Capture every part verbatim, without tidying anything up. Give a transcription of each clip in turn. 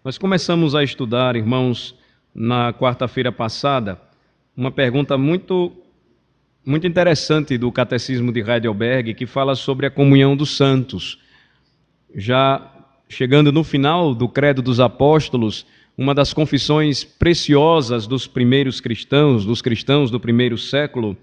Nós começamos a estudar, irmãos, na quarta-feira passada, uma pergunta muito, muito interessante do Catecismo de Heidelberg, que fala sobre a comunhão dos santos. Já chegando no final do Credo dos Apóstolos, uma das confissões preciosas dos primeiros cristãos, dos cristãos do primeiro século,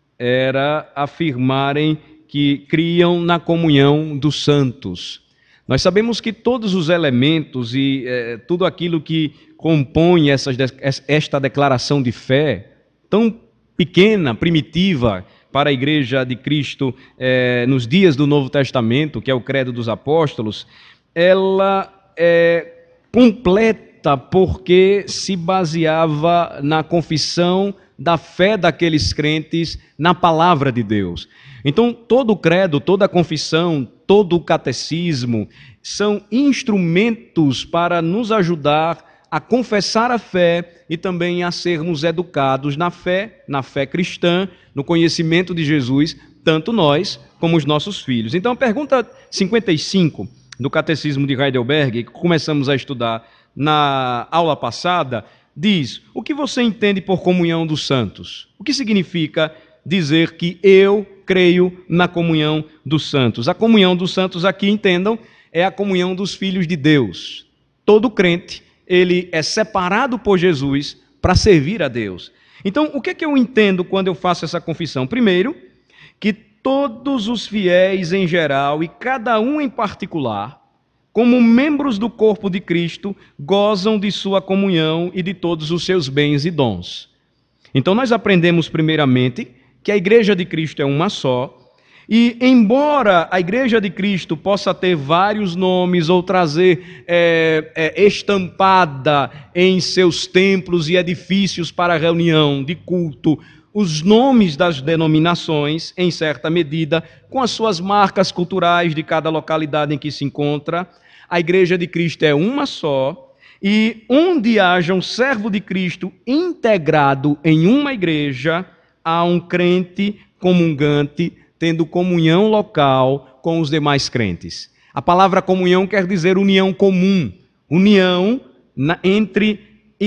era afirmarem que criam na comunhão dos santos. Nós sabemos que todos os elementos e eh, tudo aquilo que compõe essas, esta declaração de fé, tão pequena, primitiva, para a Igreja de Cristo eh, nos dias do Novo Testamento, que é o Credo dos Apóstolos, ela é completa porque se baseava na confissão da fé daqueles crentes na palavra de Deus. Então, todo o credo, toda a confissão, todo o catecismo são instrumentos para nos ajudar a confessar a fé e também a sermos educados na fé, na fé cristã, no conhecimento de Jesus, tanto nós como os nossos filhos. Então, a pergunta cinquenta e cinco do Catecismo de Heidelberg, que começamos a estudar na aula passada, diz: o que você entende por comunhão dos santos? O que significa dizer que eu creio na comunhão dos santos? A comunhão dos santos, aqui entendam, é a comunhão dos filhos de Deus. Todo crente, ele é separado por Jesus para servir a Deus. Então, o que é que eu entendo quando eu faço essa confissão? Primeiro, que todos os fiéis em geral e cada um em particular, como membros do corpo de Cristo, gozam de sua comunhão e de todos os seus bens e dons. Então, nós aprendemos primeiramente que a Igreja de Cristo é uma só, e embora a Igreja de Cristo possa ter vários nomes ou trazer é, é, estampada em seus templos e edifícios para reunião de culto os nomes das denominações, em certa medida, com as suas marcas culturais de cada localidade em que se encontra, a Igreja de Cristo é uma só, e onde haja um servo de Cristo integrado em uma igreja, há um crente comungante, tendo comunhão local com os demais crentes. A palavra comunhão quer dizer união comum, união na, entre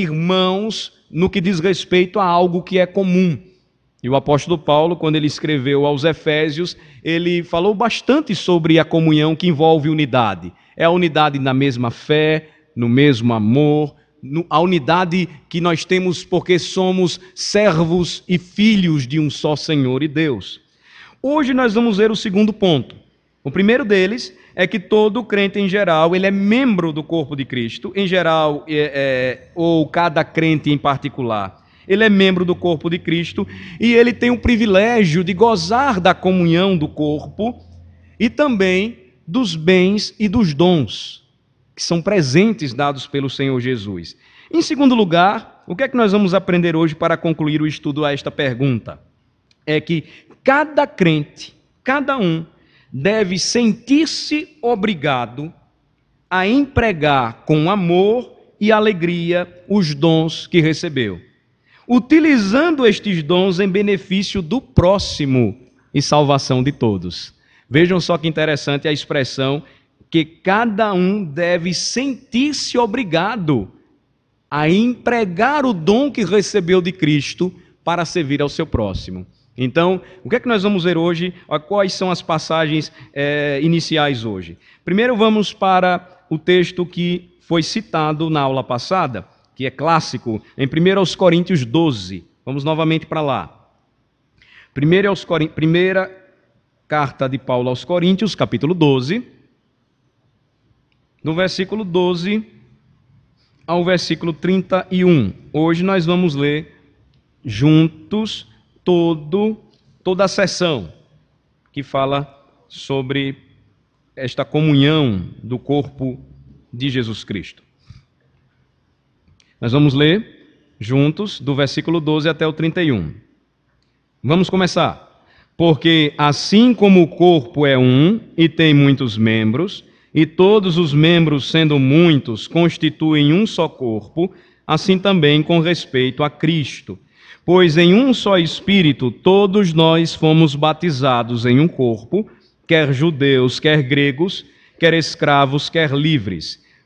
irmãos no que diz respeito a algo que é comum. E o apóstolo Paulo, quando ele escreveu aos Efésios, ele falou bastante sobre a comunhão que envolve unidade. É a unidade na mesma fé, no mesmo amor, a unidade que nós temos porque somos servos e filhos de um só Senhor e Deus. Hoje nós vamos ver o segundo ponto. O primeiro deles é que todo crente em geral, ele é membro do corpo de Cristo, em geral, é, é, ou cada crente em particular. Ele é membro do corpo de Cristo e ele tem o privilégio de gozar da comunhão do corpo e também dos bens e dos dons que são presentes dados pelo Senhor Jesus. Em segundo lugar, o que é que nós vamos aprender hoje para concluir o estudo a esta pergunta? É que cada crente, cada um, deve sentir-se obrigado a empregar com amor e alegria os dons que recebeu, utilizando estes dons em benefício do próximo e salvação de todos. Vejam só que interessante a expressão que cada um deve sentir-se obrigado a empregar o dom que recebeu de Cristo para servir ao seu próximo. Então, o que é que nós vamos ver hoje? Quais são as passagens é, iniciais hoje? Primeiro vamos para o texto que foi citado na aula passada, que é clássico, em primeira Coríntios doze. Vamos novamente para lá. Primeira, aos Corin... Primeira carta de Paulo aos Coríntios, capítulo doze, do versículo doze ao versículo trinta e um. Hoje nós vamos ler juntos todo, toda a sessão que fala sobre esta comunhão do corpo de Jesus Cristo. Nós vamos ler juntos do versículo doze até o trinta e um. Vamos começar. Porque assim como o corpo é um e tem muitos membros, e todos os membros, sendo muitos, constituem um só corpo, assim também com respeito a Cristo. Pois em um só Espírito todos nós fomos batizados em um corpo, quer judeus, quer gregos, quer escravos, quer livres.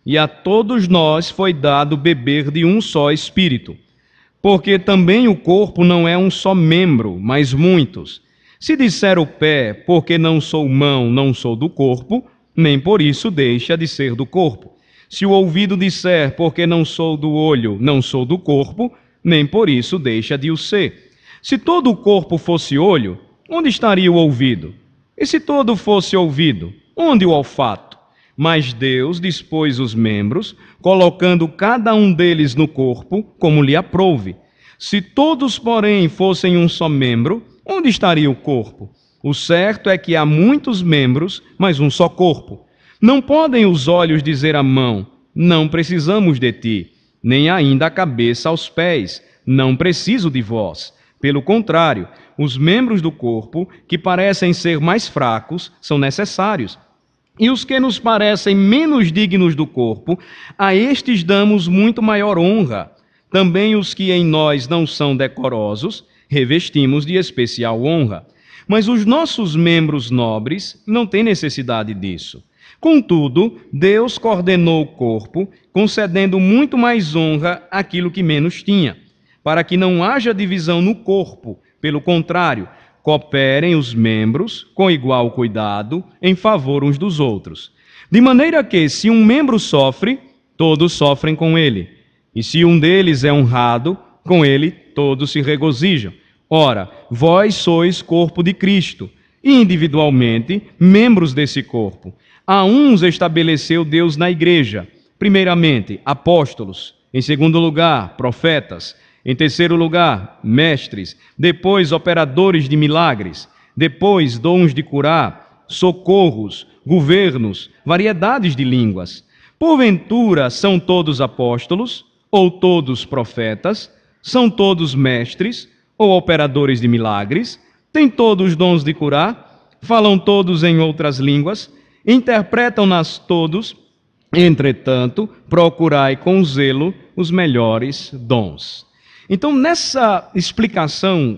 e a todos nós foi dado beber de um só Espírito. Porque também o corpo não é um só membro, mas muitos. Se disser o pé, porque não sou mão, não sou do corpo, nem por isso deixa de ser do corpo. Se o ouvido disser, porque não sou do olho, não sou do corpo, nem por isso deixa de o ser. Se todo o corpo fosse olho, onde estaria o ouvido? E se todo fosse ouvido, onde o olfato? Mas Deus dispôs os membros, colocando cada um deles no corpo, como lhe aprouve. Se todos, porém, fossem um só membro, onde estaria o corpo? O certo é que há muitos membros, mas um só corpo. Não podem os olhos dizer à mão, não precisamos de ti, nem ainda a cabeça aos pés, não preciso de vós. Pelo contrário, os membros do corpo, que parecem ser mais fracos, são necessários. E os que nos parecem menos dignos do corpo, a estes damos muito maior honra. Também os que em nós não são decorosos, revestimos de especial honra. Mas os nossos membros nobres não têm necessidade disso. Contudo, Deus coordenou o corpo, concedendo muito mais honra àquilo que menos tinha, para que não haja divisão no corpo. Pelo contrário, cooperem os membros com igual cuidado em favor uns dos outros. De maneira que, se um membro sofre, todos sofrem com ele. E se um deles é honrado, com ele todos se regozijam. Ora, vós sois corpo de Cristo, e individualmente membros desse corpo. A uns estabeleceu Deus na igreja, primeiramente apóstolos, em segundo lugar profetas, em terceiro lugar mestres, depois operadores de milagres, depois dons de curar, socorros, governos, variedades de línguas. Porventura são todos apóstolos, ou todos profetas, são todos mestres, ou operadores de milagres, têm todos dons de curar, falam todos em outras línguas, interpretam-nas todos. Entretanto, procurai com zelo os melhores dons. Então, nessa explicação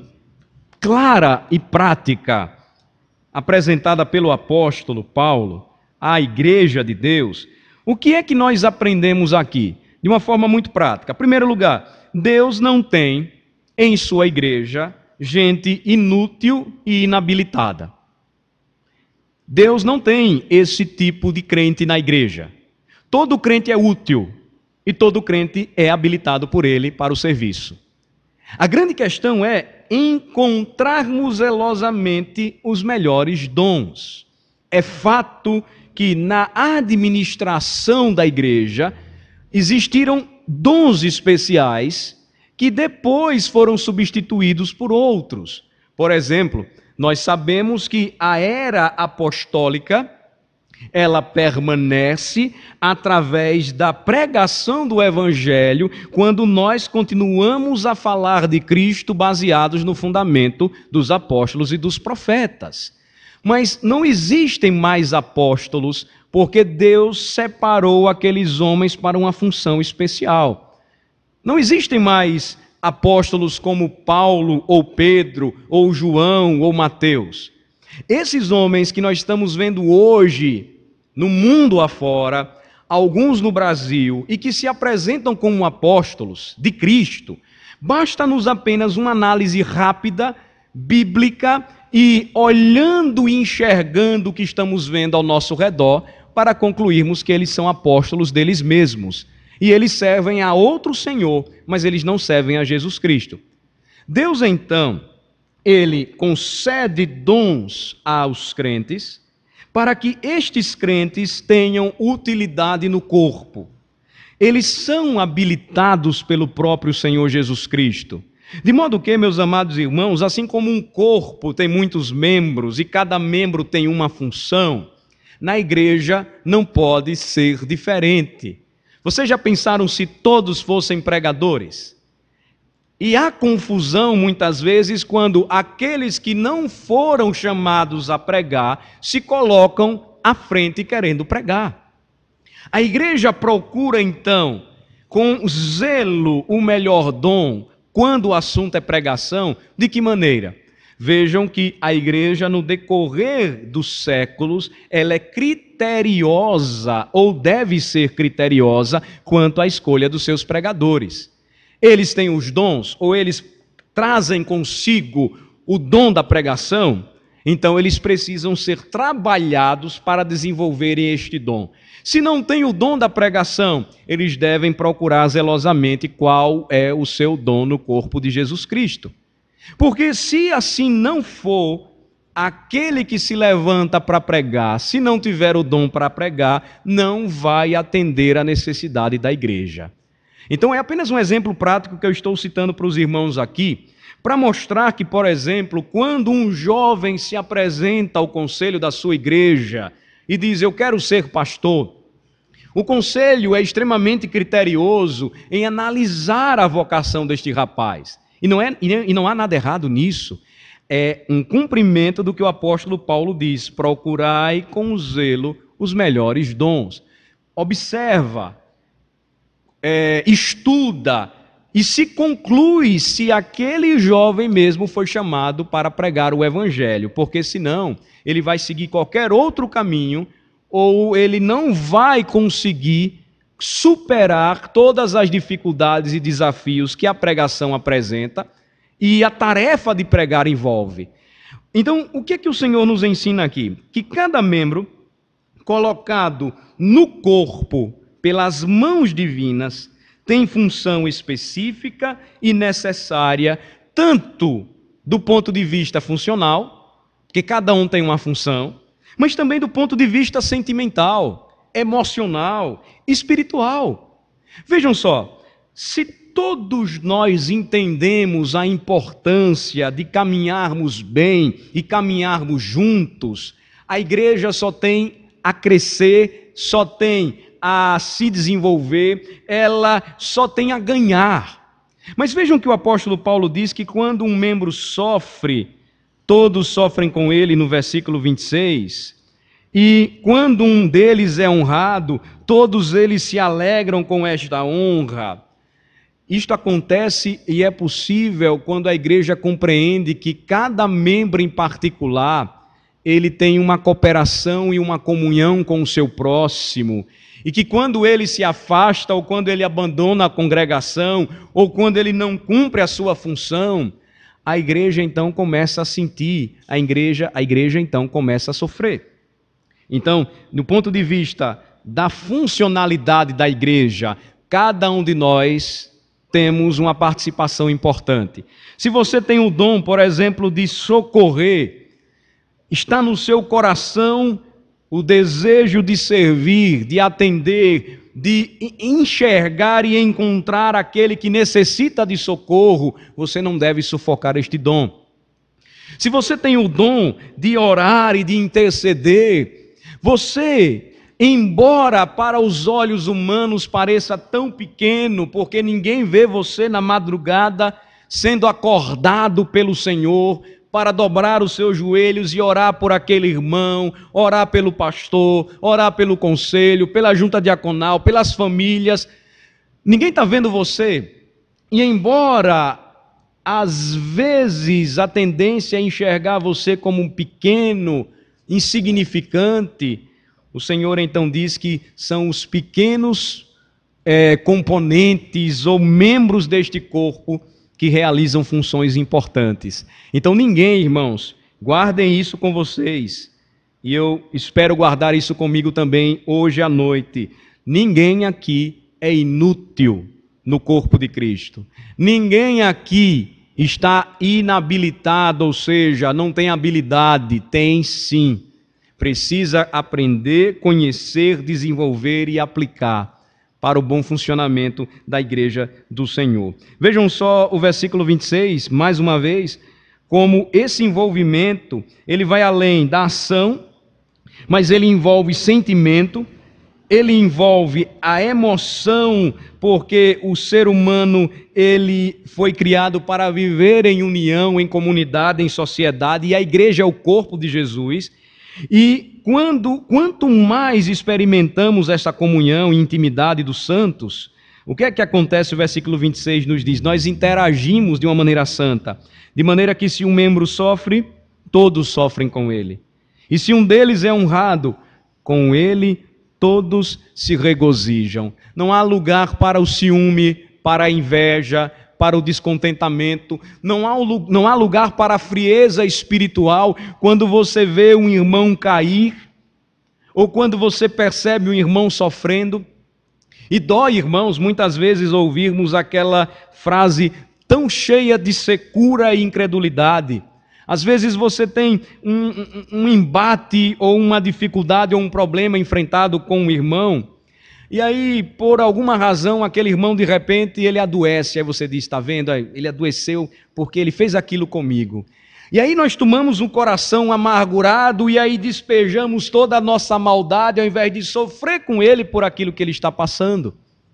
clara e prática, apresentada pelo apóstolo Paulo à igreja de Deus, o que é que nós aprendemos aqui? De uma forma muito prática. Em primeiro lugar, Deus não tem em sua igreja gente inútil e inabilitada. Deus não tem esse tipo de crente na igreja. Todo crente é útil e todo crente é habilitado por ele para o serviço. A grande questão é encontrarmos zelosamente os melhores dons. É fato que na administração da igreja existiram dons especiais que depois foram substituídos por outros. Por exemplo, nós sabemos que a era apostólica, ela permanece através da pregação do Evangelho, quando nós continuamos a falar de Cristo baseados no fundamento dos apóstolos e dos profetas. Mas não existem mais apóstolos, porque Deus separou aqueles homens para uma função especial. Não existem mais apóstolos como Paulo, ou Pedro, ou João, ou Mateus. Esses homens que nós estamos vendo hoje no mundo afora, alguns no Brasil, e que se apresentam como apóstolos de Cristo, basta-nos apenas uma análise rápida, bíblica, e olhando e enxergando o que estamos vendo ao nosso redor, para concluirmos que eles são apóstolos deles mesmos. E eles servem a outro Senhor, mas eles não servem a Jesus Cristo. Deus, então, ele concede dons aos crentes, para que estes crentes tenham utilidade no corpo. Eles são habilitados pelo próprio Senhor Jesus Cristo. De modo que, meus amados irmãos, assim como um corpo tem muitos membros e cada membro tem uma função, na igreja não pode ser diferente. Vocês já pensaram se todos fossem pregadores? E há confusão muitas vezes quando aqueles que não foram chamados a pregar se colocam à frente querendo pregar. A igreja procura então, com zelo, o melhor dom, quando o assunto é pregação. De que maneira? Vejam que a igreja, no decorrer dos séculos, ela é criteriosa, ou deve ser criteriosa, quanto à escolha dos seus pregadores. Eles têm os dons, ou eles trazem consigo o dom da pregação, então eles precisam ser trabalhados para desenvolverem este dom. Se não têm o dom da pregação, eles devem procurar zelosamente qual é o seu dom no corpo de Jesus Cristo. Porque se assim não for, aquele que se levanta para pregar, se não tiver o dom para pregar, não vai atender à necessidade da igreja. Então é apenas um exemplo prático que eu estou citando para os irmãos aqui, para mostrar que, por exemplo, quando um jovem se apresenta ao conselho da sua igreja e diz, eu quero ser pastor, o conselho é extremamente criterioso em analisar a vocação deste rapaz. E não, é, e não há nada errado nisso. É um cumprimento do que o apóstolo Paulo diz, procurai com zelo os melhores dons. Observa, é, estuda e se conclui se aquele jovem mesmo foi chamado para pregar o evangelho, porque senão ele vai seguir qualquer outro caminho ou ele não vai conseguir superar todas as dificuldades e desafios que a pregação apresenta e a tarefa de pregar envolve. Então, o que é que o Senhor nos ensina aqui? Que cada membro colocado no corpo pelas mãos divinas tem função específica e necessária, tanto do ponto de vista funcional, que cada um tem uma função, mas também do ponto de vista sentimental, emocional, espiritual. Vejam só, se todos nós entendemos a importância de caminharmos bem e caminharmos juntos, a igreja só tem a crescer, só tem a se desenvolver, ela só tem a ganhar. Mas vejam que o apóstolo Paulo diz que quando um membro sofre, todos sofrem com ele, no versículo vinte e seis, e quando um deles é honrado, todos eles se alegram com esta honra. Isto acontece e é possível quando a igreja compreende que cada membro em particular, ele tem uma cooperação e uma comunhão com o seu próximo, e que quando ele se afasta, ou quando ele abandona a congregação, ou quando ele não cumpre a sua função, a igreja então começa a sentir, a igreja, a igreja então começa a sofrer. Então, do ponto de vista da funcionalidade da igreja, cada um de nós temos uma participação importante. Se você tem o dom, por exemplo, de socorrer, está no seu coração o desejo de servir, de atender, de enxergar e encontrar aquele que necessita de socorro, você não deve sufocar este dom. Se você tem o dom de orar e de interceder, você, embora para os olhos humanos pareça tão pequeno, porque ninguém vê você na madrugada sendo acordado pelo Senhor para dobrar os seus joelhos e orar por aquele irmão, orar pelo pastor, orar pelo conselho, pela junta diaconal, pelas famílias. Ninguém está vendo você. E embora às vezes a tendência é enxergar você como um pequeno, insignificante, o Senhor então diz que são os pequenos é, componentes ou membros deste corpo que realizam funções importantes. Então ninguém, irmãos, guardem isso com vocês, e eu espero guardar isso comigo também hoje à noite. Ninguém aqui é inútil no corpo de Cristo. Ninguém aqui está inabilitado, ou seja, não tem habilidade. Tem sim. Precisa aprender, conhecer, desenvolver e aplicar para o bom funcionamento da igreja do Senhor. Vejam só o versículo vinte e seis, mais uma vez, como esse envolvimento, ele vai além da ação, mas ele envolve sentimento, ele envolve a emoção, porque o ser humano, ele foi criado para viver em união, em comunidade, em sociedade, e a igreja é o corpo de Jesus. E quando, quanto mais experimentamos essa comunhão e intimidade dos santos, O que é que acontece? O versículo vinte e seis nos diz: nós interagimos de uma maneira santa, de maneira que se um membro sofre, todos sofrem com ele. E se um deles é honrado, com ele todos se regozijam. Não há lugar para o ciúme, para a inveja, para o descontentamento. Não há, não há lugar para a frieza espiritual quando você vê um irmão cair, ou quando você percebe um irmão sofrendo. E dói, irmãos, muitas vezes ouvirmos aquela frase tão cheia de secura e incredulidade. Às vezes você tem um, um, um embate ou uma dificuldade ou um problema enfrentado com um irmão, e aí, por alguma razão, aquele irmão de repente ele adoece. Aí você diz: está vendo? Ele adoeceu porque ele fez aquilo comigo. E aí nós tomamos um coração amargurado e aí despejamos toda a nossa maldade, ao invés de sofrer com ele por aquilo que ele está passando,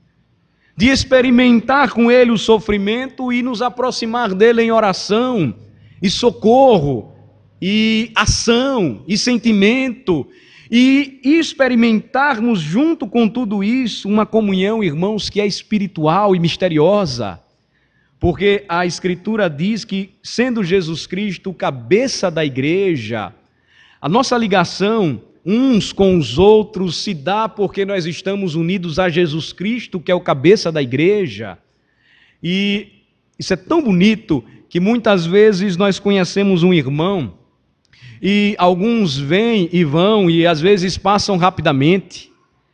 de experimentar com ele o sofrimento e nos aproximar dele em oração e socorro e ação e sentimento, e experimentarmos junto com tudo isso uma comunhão, irmãos, que é espiritual e misteriosa. Porque a Escritura diz que, sendo Jesus Cristo o cabeça da igreja, a nossa ligação uns com os outros se dá porque nós estamos unidos a Jesus Cristo, que é o cabeça da igreja. E isso é tão bonito que muitas vezes nós conhecemos um irmão e alguns vêm e vão e às vezes passam rapidamente.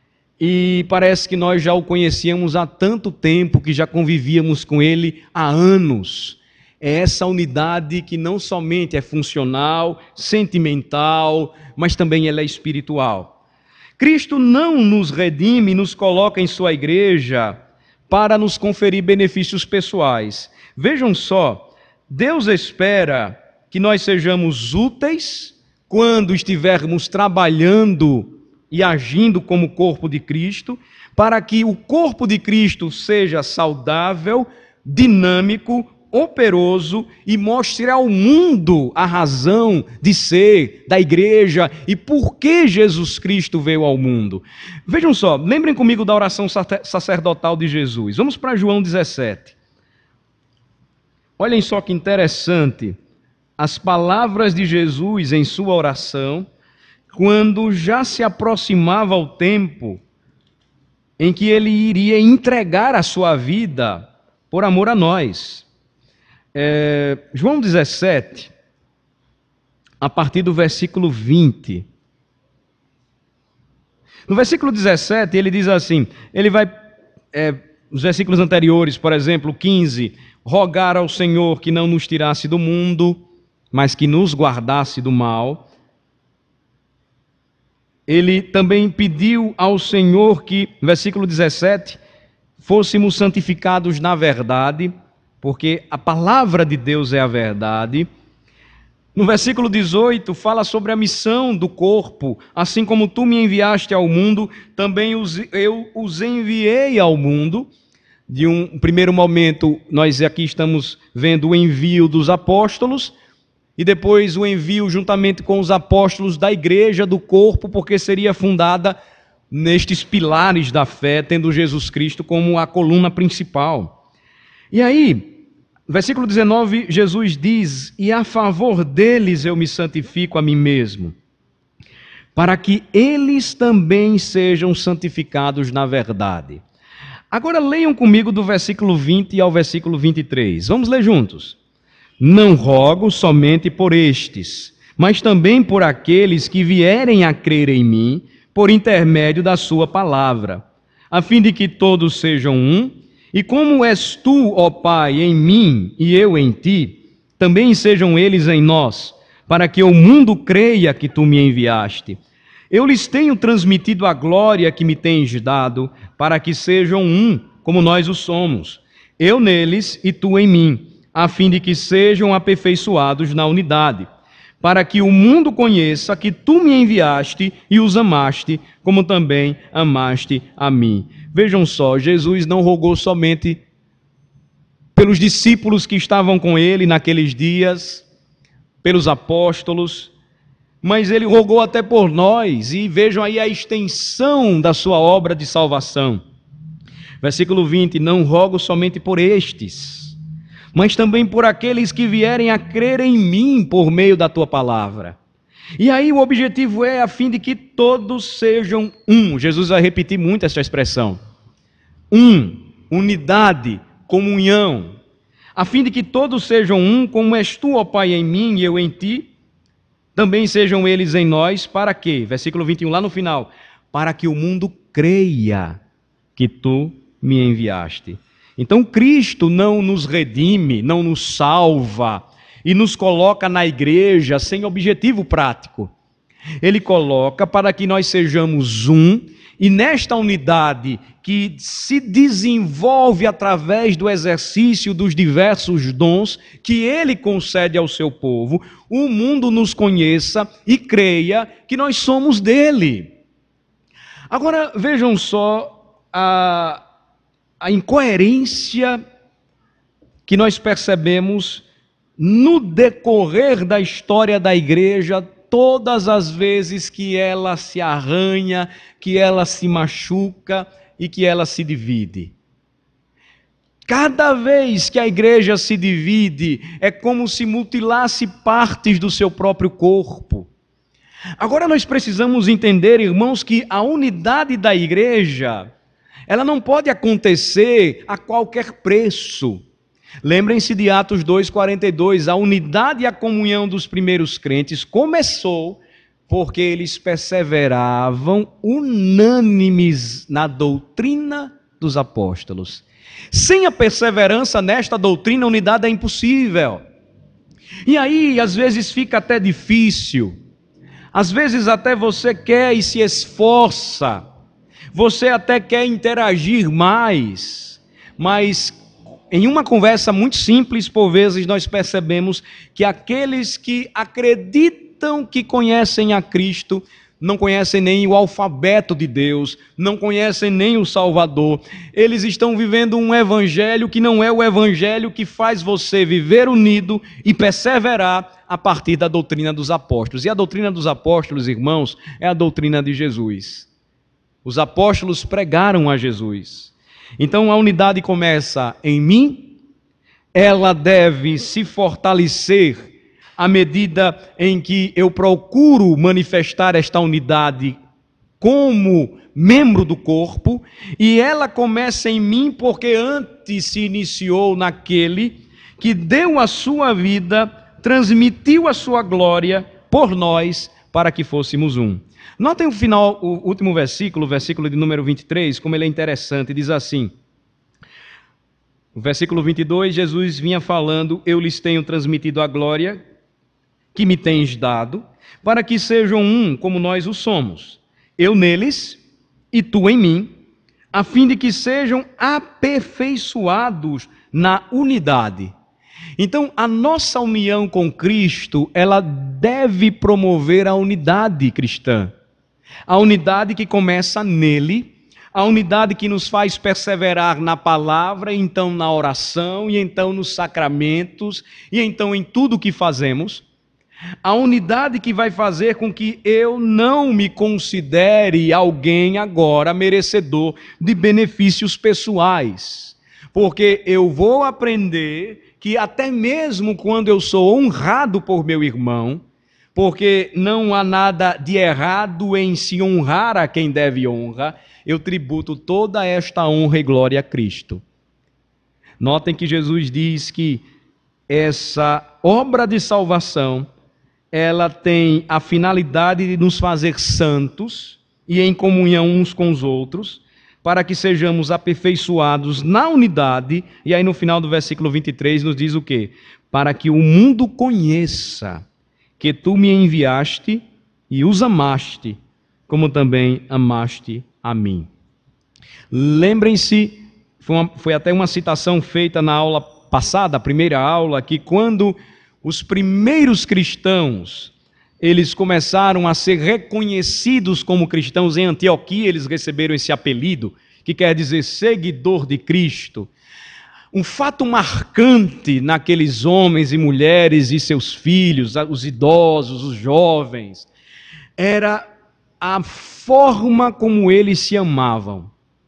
E parece que nós já o conhecíamos há tanto tempo, que já convivíamos com ele há anos. É essa unidade que não somente é funcional, sentimental, mas também ela é espiritual. Cristo não nos redime, nos coloca em sua igreja para nos conferir benefícios pessoais. Vejam só, Deus espera que nós sejamos úteis quando estivermos trabalhando e agindo como corpo de Cristo, para que o corpo de Cristo seja saudável, dinâmico, operoso e mostre ao mundo a razão de ser da igreja e por que Jesus Cristo veio ao mundo. Vejam só, lembrem comigo da oração sacerdotal de Jesus. Vamos para João dezessete. Olhem só que interessante as palavras de Jesus em sua oração, quando já se aproximava o tempo em que ele iria entregar a sua vida por amor a nós. É, João dezessete, a partir do versículo vinte. No versículo dezessete, ele diz assim, ele vai, é, os versículos anteriores, por exemplo, quinze, rogar ao Senhor que não nos tirasse do mundo, mas que nos guardasse do mal. Ele também pediu ao Senhor que, no versículo dezessete, fôssemos santificados na verdade, porque a palavra de Deus é a verdade. No versículo dezoito, fala sobre a missão do corpo. Assim como tu me enviaste ao mundo, também os, eu os enviei ao mundo. De um primeiro momento, nós aqui estamos vendo o envio dos apóstolos, e depois o envio juntamente com os apóstolos da igreja, do corpo, porque seria fundada nestes pilares da fé, tendo Jesus Cristo como a coluna principal. E aí, versículo dezenove, Jesus diz: e a favor deles eu me santifico a mim mesmo, para que eles também sejam santificados na verdade. Agora leiam comigo do versículo vinte ao versículo vinte e três. Vamos ler juntos. Não rogo somente por estes, mas também por aqueles que vierem a crer em mim, por intermédio da sua palavra, a fim de que todos sejam um, e como és tu, ó Pai, em mim e eu em ti, também sejam eles em nós, para que o mundo creia que tu me enviaste. Eu lhes tenho transmitido a glória que me tens dado, para que sejam um, como nós o somos, eu neles e tu em mim, a fim de que sejam aperfeiçoados na unidade, para que o mundo conheça que tu me enviaste e os amaste, como também amaste a mim. Vejam só, Jesus não rogou somente pelos discípulos que estavam com ele naqueles dias, pelos apóstolos, mas ele rogou até por nós, e vejam aí a extensão da sua obra de salvação. Versículo vinte, não rogo somente por estes, mas também por aqueles que vierem a crer em mim por meio da tua palavra. E aí o objetivo é a fim de que todos sejam um. Jesus vai repetir muito essa expressão. Um, unidade, comunhão. A fim de que todos sejam um, como és tu, ó Pai, em mim e eu em ti, também sejam eles em nós, para quê? Versículo vinte e um, lá no final. Para que o mundo creia que tu me enviaste. Então Cristo não nos redime, não nos salva e nos coloca na igreja sem objetivo prático. Ele coloca para que nós sejamos um, e nesta unidade que se desenvolve através do exercício dos diversos dons que Ele concede ao seu povo, o mundo nos conheça e creia que nós somos dele. Agora vejam só a, a incoerência que nós percebemos no decorrer da história da igreja, todas as vezes que ela se arranha, que ela se machuca e que ela se divide. Cada vez que a igreja se divide, é como se mutilasse partes do seu próprio corpo. Agora nós precisamos entender, irmãos, que a unidade da igreja, ela não pode acontecer a qualquer preço. Lembrem-se de Atos dois, quarenta e dois, a unidade e a comunhão dos primeiros crentes começou porque eles perseveravam unânimes na doutrina dos apóstolos. Sem a perseverança nesta doutrina, a unidade é impossível. E aí, às vezes fica até difícil, às vezes até você quer e se esforça, você até quer interagir mais, mas em uma conversa muito simples, por vezes, nós percebemos que aqueles que acreditam que conhecem a Cristo, não conhecem nem o alfabeto de Deus, não conhecem nem o Salvador. Eles estão vivendo um evangelho que não é o evangelho que faz você viver unido e perseverar a partir da doutrina dos apóstolos. E a doutrina dos apóstolos, irmãos, é a doutrina de Jesus. Os apóstolos pregaram a Jesus. Então a unidade começa em mim, ela deve se fortalecer à medida em que eu procuro manifestar esta unidade como membro do corpo, e ela começa em mim porque antes se iniciou naquele que deu a sua vida, transmitiu a sua glória por nós para que fôssemos um. Notem o final, o último versículo, o versículo de número vinte e três, como ele é interessante, diz assim, no versículo vinte e dois, Jesus vinha falando, eu lhes tenho transmitido a glória que me tens dado, para que sejam um como nós o somos, eu neles e tu em mim, a fim de que sejam aperfeiçoados na unidade. Então, a nossa união com Cristo, ela deve promover a unidade cristã. A unidade que começa nele, a unidade que nos faz perseverar na palavra, e então na oração, e então nos sacramentos, e então em tudo o que fazemos. A unidade que vai fazer com que eu não me considere alguém agora merecedor de benefícios pessoais. Porque eu vou aprender que até mesmo quando eu sou honrado por meu irmão, porque não há nada de errado em se honrar a quem deve honra, eu tributo toda esta honra e glória a Cristo. Notem que Jesus diz que essa obra de salvação, ela tem a finalidade de nos fazer santos e em comunhão uns com os outros, para que sejamos aperfeiçoados na unidade, e aí no final do versículo vinte e três nos diz o quê? Para que o mundo conheça que tu me enviaste e os amaste, como também amaste a mim. Lembrem-se, foi, uma, foi até uma citação feita na aula passada, a primeira aula, que quando os primeiros cristãos, eles começaram a ser reconhecidos como cristãos em Antioquia, eles receberam esse apelido, que quer dizer seguidor de Cristo. Um fato marcante naqueles homens e mulheres e seus filhos, os idosos, os jovens, era a forma como eles se amavam.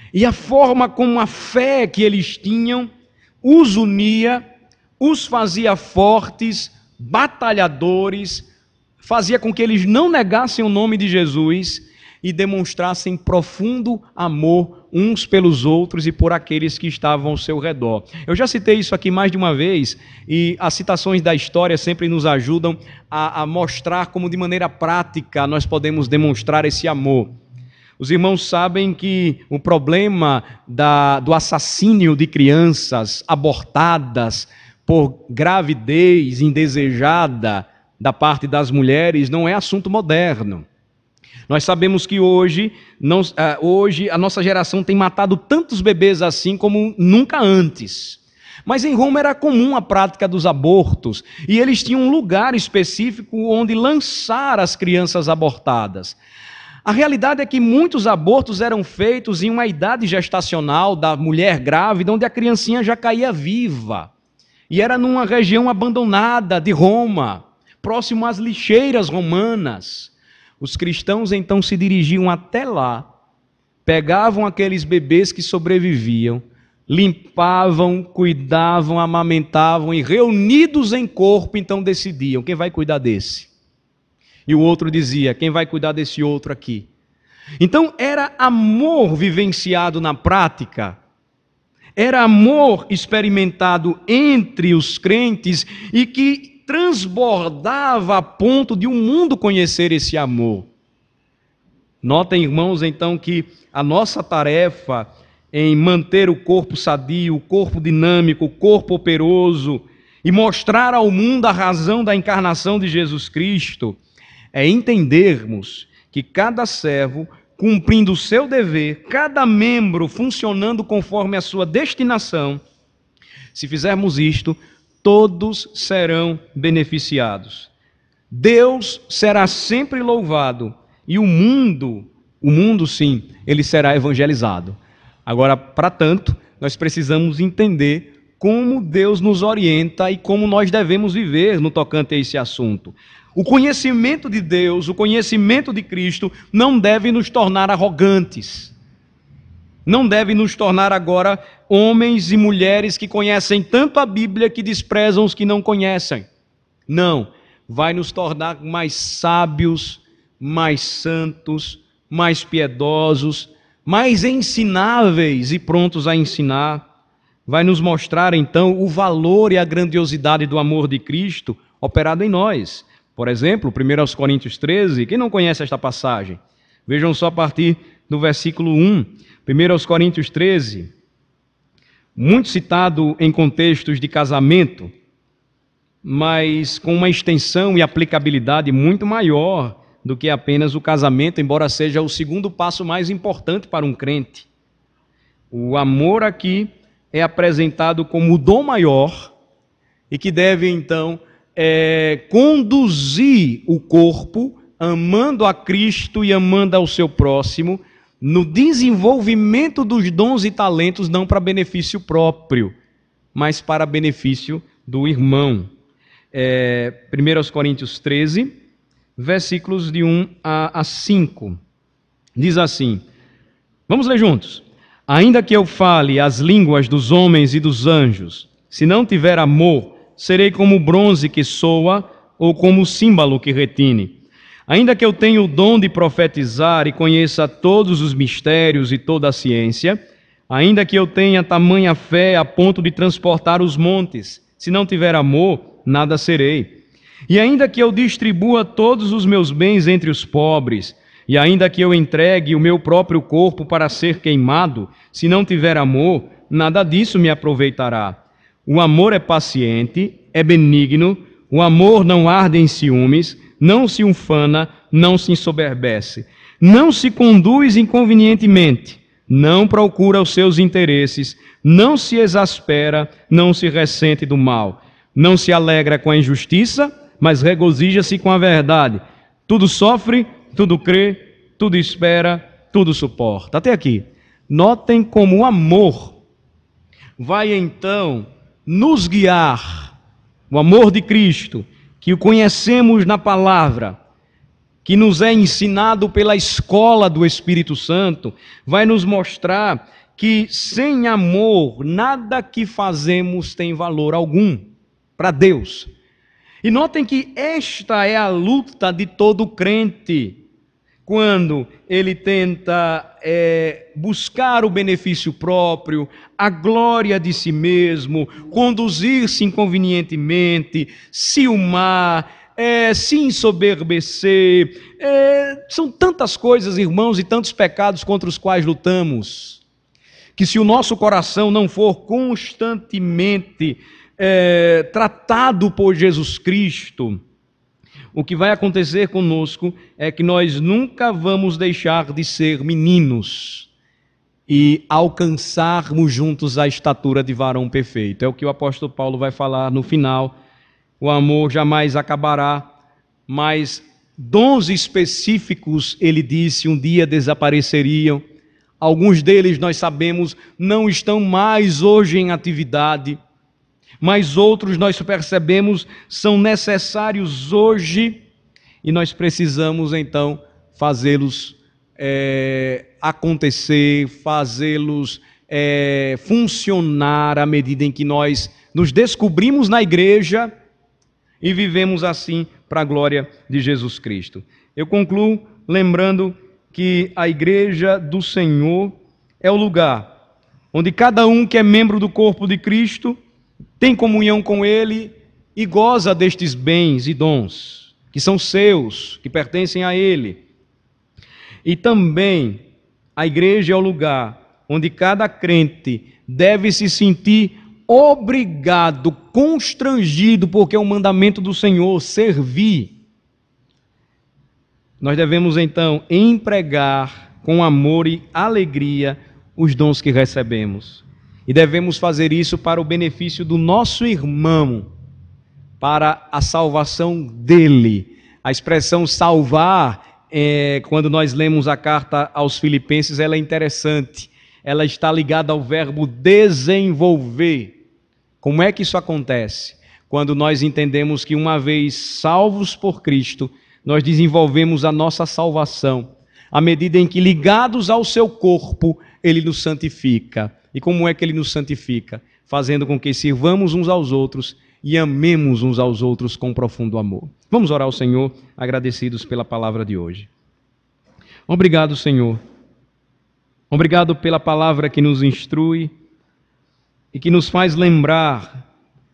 E a forma como a fé que eles tinham os unia, os fazia fortes, batalhadores, fazia com que eles não negassem o nome de Jesus e demonstrassem profundo amor uns pelos outros e por aqueles que estavam ao seu redor. Eu já citei isso aqui mais de uma vez, e as citações da história sempre nos ajudam a, a mostrar como de maneira prática nós podemos demonstrar esse amor. Os irmãos sabem que o problema da, do assassínio de crianças abortadas por gravidez indesejada da parte das mulheres não é assunto moderno. Nós sabemos que hoje, não, hoje a nossa geração tem matado tantos bebês assim como nunca antes. Mas em Roma era comum a prática dos abortos, e eles tinham um lugar específico onde lançar as crianças abortadas. A realidade é que muitos abortos eram feitos em uma idade gestacional da mulher grávida, onde a criancinha já caía viva. E era numa região abandonada de Roma, próximo às lixeiras romanas. Os cristãos então se dirigiam até lá, pegavam aqueles bebês que sobreviviam, limpavam, cuidavam, amamentavam e reunidos em corpo, então decidiam, quem vai cuidar desse? E o outro dizia, quem vai cuidar desse outro aqui? Então era amor vivenciado na prática, era amor experimentado entre os crentes e que transbordava a ponto de o mundo conhecer esse amor. Notem, irmãos, então que a nossa tarefa em manter o corpo sadio, o corpo dinâmico, o corpo operoso e mostrar ao mundo a razão da encarnação de Jesus Cristo é entendermos que cada servo, cumprindo o seu dever, cada membro funcionando conforme a sua destinação, se fizermos isto, todos serão beneficiados. Deus será sempre louvado e o mundo, o mundo sim, ele será evangelizado. Agora, para tanto, nós precisamos entender como Deus nos orienta e como nós devemos viver no tocante a esse assunto. O conhecimento de Deus, o conhecimento de Cristo, não deve nos tornar arrogantes. Não deve nos tornar agora homens e mulheres que conhecem tanto a Bíblia que desprezam os que não conhecem. Não, vai nos tornar mais sábios, mais santos, mais piedosos, mais ensináveis e prontos a ensinar. Vai nos mostrar então o valor e a grandiosidade do amor de Cristo operado em nós. Por exemplo, primeiro aos Coríntios treze, quem não conhece esta passagem? Vejam só a partir do versículo um, primeiro aos Coríntios treze, muito citado em contextos de casamento, mas com uma extensão e aplicabilidade muito maior do que apenas o casamento, embora seja o segundo passo mais importante para um crente. O amor aqui é apresentado como o dom maior e que deve então É, conduzir o corpo, amando a Cristo e amando ao seu próximo, no desenvolvimento dos dons e talentos, não para benefício próprio, mas para benefício do irmão. É, primeiro aos Coríntios treze, versículos de um a cinco, diz assim, vamos ler juntos. Ainda que eu fale as línguas dos homens e dos anjos, se não tiver amor, serei como o bronze que soa ou como o símbolo que retine. Ainda que eu tenha o dom de profetizar e conheça todos os mistérios e toda a ciência, ainda que eu tenha tamanha fé a ponto de transportar os montes, se não tiver amor, nada serei. E ainda que eu distribua todos os meus bens entre os pobres, e ainda que eu entregue o meu próprio corpo para ser queimado, se não tiver amor, nada disso me aproveitará. O amor é paciente, é benigno, o amor não arde em ciúmes, não se ufana, não se ensoberbece, não se conduz inconvenientemente, não procura os seus interesses, não se exaspera, não se ressente do mal, não se alegra com a injustiça, mas regozija-se com a verdade. Tudo sofre, tudo crê, tudo espera, tudo suporta. Até aqui. Notem como o amor vai então nos guiar, o amor de Cristo, que o conhecemos na palavra, que nos é ensinado pela escola do Espírito Santo, vai nos mostrar que sem amor, nada que fazemos tem valor algum para Deus. E notem que esta é a luta de todo crente, quando ele tenta é, buscar o benefício próprio, a glória de si mesmo, conduzir-se inconvenientemente, ciumar, é, se ensoberbecer. É, são tantas coisas, irmãos, e tantos pecados contra os quais lutamos, que se o nosso coração não for constantemente é, tratado por Jesus Cristo, o que vai acontecer conosco é que nós nunca vamos deixar de ser meninos e alcançarmos juntos a estatura de varão perfeito. É o que o apóstolo Paulo vai falar no final. O amor jamais acabará, mas dons específicos, ele disse, um dia desapareceriam. Alguns deles, nós sabemos, não estão mais hoje em atividade, mas outros nós percebemos são necessários hoje e nós precisamos então fazê-los é, acontecer, fazê-los é, funcionar à medida em que nós nos descobrimos na igreja e vivemos assim para a glória de Jesus Cristo. Eu concluo lembrando que a igreja do Senhor é o lugar onde cada um que é membro do corpo de Cristo tem comunhão com Ele e goza destes bens e dons, que são seus, que pertencem a Ele. E também a igreja é o lugar onde cada crente deve se sentir obrigado, constrangido, porque é o mandamento do Senhor, servir. Nós devemos então empregar com amor e alegria os dons que recebemos. E devemos fazer isso para o benefício do nosso irmão, para a salvação dele. A expressão salvar, é, quando nós lemos a carta aos Filipenses, ela é interessante. Ela está ligada ao verbo desenvolver. Como é que isso acontece? Quando nós entendemos que uma vez salvos por Cristo, nós desenvolvemos a nossa salvação. À medida em que ligados ao seu corpo, Ele nos santifica. E como é que Ele nos santifica? Fazendo com que sirvamos uns aos outros e amemos uns aos outros com profundo amor. Vamos orar ao Senhor, agradecidos pela palavra de hoje. Obrigado, Senhor. Obrigado pela palavra que nos instrui e que nos faz lembrar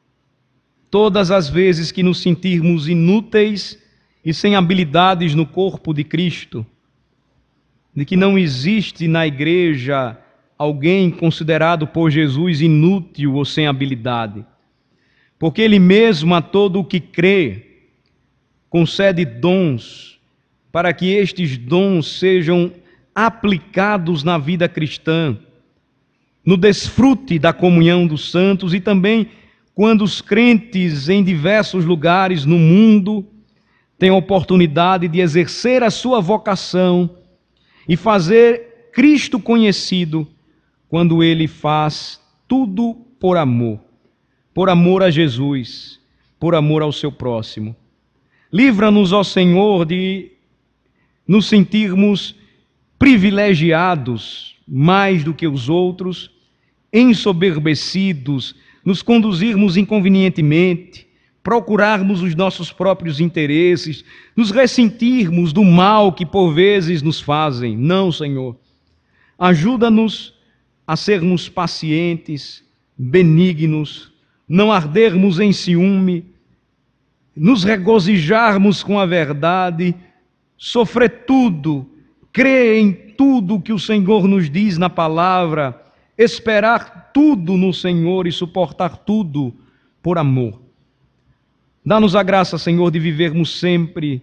todas as vezes que nos sentirmos inúteis e sem habilidades no corpo de Cristo, de que não existe na igreja alguém considerado por Jesus inútil ou sem habilidade, porque Ele mesmo a todo o que crê concede dons para que estes dons sejam aplicados na vida cristã, no desfrute da comunhão dos santos e também quando os crentes em diversos lugares no mundo têm a oportunidade de exercer a sua vocação e fazer Cristo conhecido, quando Ele faz tudo por amor, por amor a Jesus, por amor ao seu próximo. Livra-nos, ó Senhor, de nos sentirmos privilegiados mais do que os outros, ensoberbecidos, nos conduzirmos inconvenientemente, procurarmos os nossos próprios interesses, nos ressentirmos do mal que por vezes nos fazem. Não, Senhor. Ajuda-nos a sermos pacientes, benignos, não ardermos em ciúme, nos regozijarmos com a verdade, sofrer tudo, crer em tudo que o Senhor nos diz na palavra, esperar tudo no Senhor e suportar tudo por amor. Dá-nos a graça, Senhor, de vivermos sempre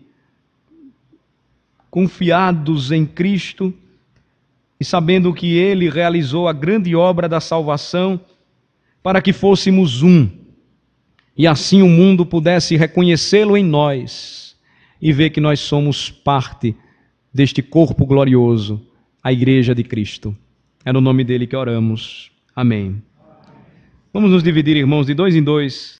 confiados em Cristo e sabendo que Ele realizou a grande obra da salvação para que fôssemos um e assim o mundo pudesse reconhecê-lo em nós e ver que nós somos parte deste corpo glorioso, a Igreja de Cristo. É no nome dele que oramos. Amém. Vamos nos dividir, irmãos, de dois em dois.